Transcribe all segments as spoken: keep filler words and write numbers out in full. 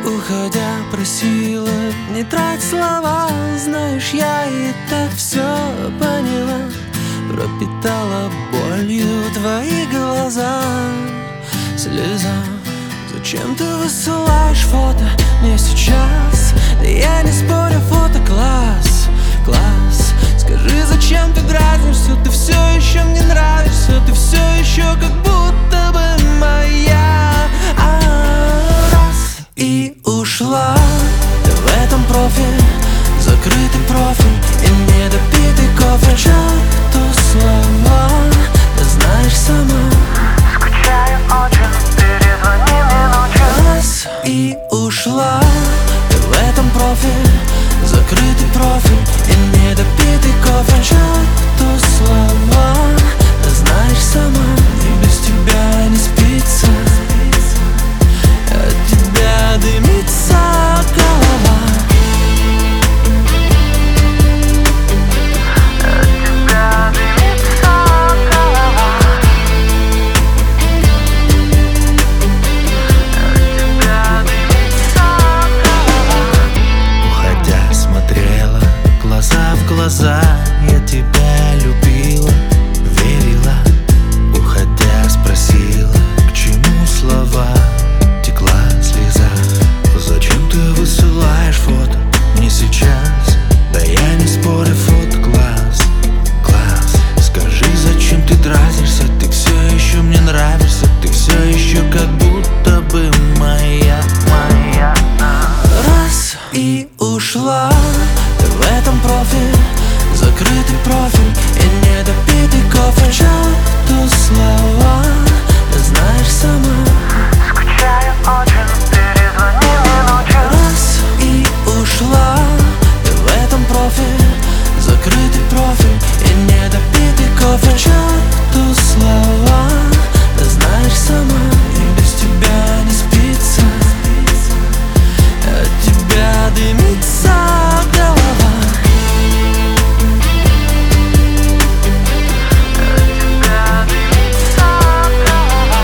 Уходя, просила не трать слова. Знаешь, я и так все поняла. Пропитала болью твои глаза. Слеза. Зачем ты высылаешь фото мне сейчас? Да я не спорю, фото класс, класс. Скажи, зачем ты дразнишься? Ты все еще мне нравишься. Ты все еще как будто бы моя. А, раз и ушла. Ты в этом профиль, закрытый профиль и недопитый кофе. Черту слова, ты знаешь сама. Скучаю очень, перезвони мне ночью. Раз и ушла. Ты в этом профиль, закрытый профиль и недопитый кофе. Черту слова, ты знаешь сама. И без тебя не спится, от тебя дымится голова. От тебя дымится голова. От тебя дымится голова. Уходя, смотрела глаза в глаза. Я тебя любила, верила. Уходя, спросила, к чему слова. Текла слеза. Зачем ты высылаешь фото мне сейчас? Да я не спорю, фото класс, класс. Скажи, зачем ты дразнишься? Ты все еще мне нравишься. Ты все еще как будто бы моя, моя. Раз и ушла. Ты в этом профиль, закрытый профиль и недопитый кофе. Черту слова, ты знаешь сама. Скучаю очень, перезвони мне ночью. Раз и ушла. Ты в этом профиль, закрытый профиль и недопитый кофе. Черту слова, ты знаешь сама. И без тебя не спится, от тебя дымится голова. От тебя дымится голова.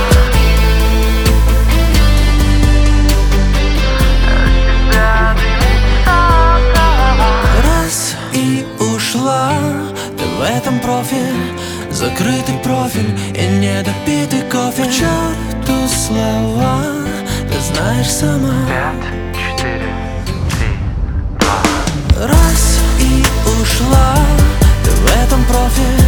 От тебя дымится голова. Раз и ушла. Ты в этом профиль, закрытый профиль и недопитый кофе. К черту слова, ты знаешь сама. Пять, четыре, три, два. Раз и ушла. Ты в этом профиль,